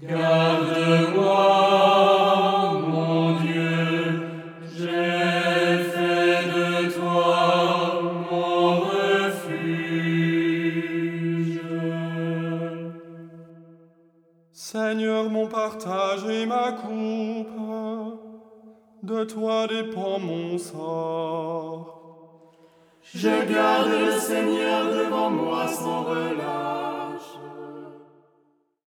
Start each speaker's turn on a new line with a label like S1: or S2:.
S1: Garde-moi, mon Dieu, j'ai fait de toi mon refuge.
S2: Seigneur, mon partage et ma coupe, de toi dépend mon sort.
S1: Je garde le Seigneur devant moi sans relâche.